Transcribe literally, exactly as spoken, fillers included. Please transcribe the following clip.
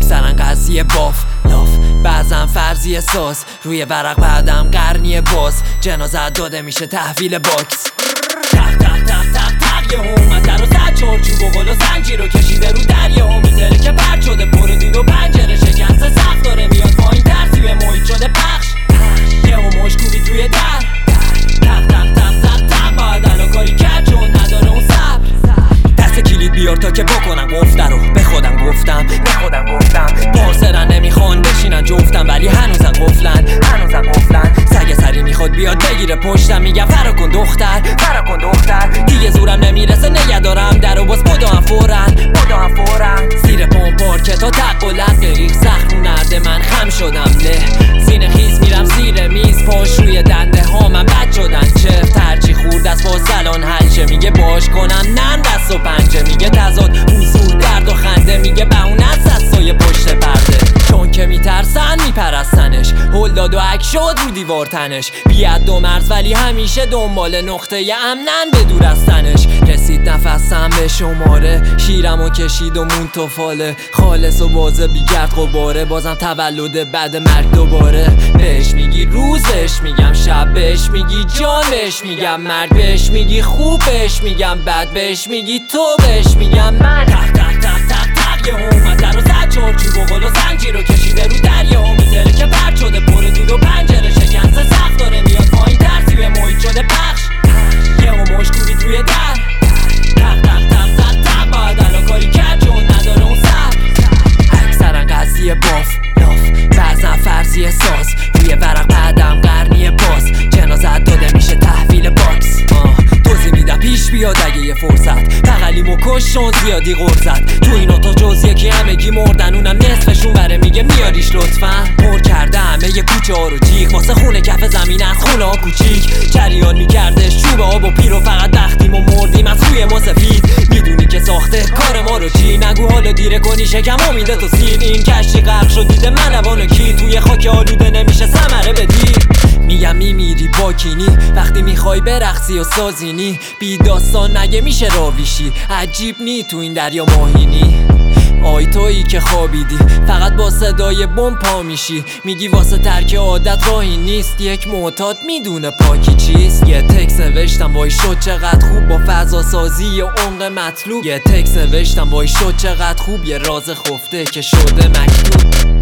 اکثرا قضیه باف لاف بعضا فرضی ساز روی ورق بعدم قرنی باز جنازت داده میشه تحویل باکس تق تق تق تق تق یه اومد در و زد چارچوب و قل و زنجیر رو کشیده رو دریا و میتره که پرد شده پر دید و پنجره شکست سخت داره میاد پایین ترسی به محیط شده پخش یه و مشکوبی توی در تق تق تق تق تق باید الان کاری کرد چون نداره اون صبر دست کلید بیار تا که بکنم گفته رو به خودم گفتم به خودم گفتم پارسرن نمیخوان بشینن جفتم ولی هنوزم قفلن هنوزم قفلن سگ سری میخواد بیاد بگیره پشتم میگم فرا کن دختر فرا کن دختر دیگه زورم نمیرسه نگه دارم در و باز بدام فورن بدام فورن زیر پام پارکه تا تق و لق ریخ سخت رو نرده من خم شدم له سینه خیز میرم زیر میز پاش روی دنده ها من بد شدن چفت ترچی خورد از فاصلان حلشه میگه باش کنم نن دست و پنجه میگه تضاد حضور درد و خنده میگه بهونه از سایه پشت پرده چون که میترسن میپرستنش هل داد و عک شد رو دیوار تنش بیاد دو مرز ولی همیشه دنبال نقطه امنن به دور از تنش رسید نفسم به شماره شیرم و کشید و مون تو فاله خالص و بازه بیگرد غباره بازم تولد بعد مرگ دوباره بهش میگی روز بهش میگم شب بهش میگی جان بهش میگم مرگ بهش میگی خوب بهش میگم بد بهش میگی تو بهش میگم من تق تق تق تق تق یه اومد در و زد چارچوب و قل و زنجیر رو کشیده رو دریا و میتره که پرد شده پر دید و پنجره شکست سخت داره میاد پایین ترسی به محیط شده پخش یه و مشکوبی توی در تق تق تق تق تق باید الان کاری کرد چون نداره اون صبر اکثرا قضیه باف لاف بعضا فرضی ساز روی ورق بعدم قرنی باز جنازت داده میشه تحویل باکس توضیح میدم پیش بیاد اگه یه فرصت بغلیمو کشون زیادی غرزت تو این تا جز یکی همگی مردن اونم نصفشون بره میگه میاریش لطفا پر کرده همه یه کوچه ها رو جیغ واسه خونه کف زمین از خونه ها کوچیک جریان میکردش چوب آب و پیر و فقط بختیم و مردیم از روی ما سفید میدونی که ساخته کار ما رو چی نگو حالا دیره کنی شکم امیده تو سیر این کشتی غرق شد دیده من روانو کی توی خاک آلوده نمیشه ثمره بدی میگم میمیری با کینی وقتی میخوای برقصی و سازینی بی داستان نگه میشه راویشی عجیب نی تو این دریا ماهینی آی تویی که خوابیدی فقط با صدای بم پا میشی میگی واسه ترک عادت راهی نیست یک معتاد میدونه پاکی چیست یه تکس نوشتم وای شد چقدر خوب با فضا سازی و عمق مطلوب یه تکس نوشتم وای شد چقدر خوب یه راز خفته که شده مکتوب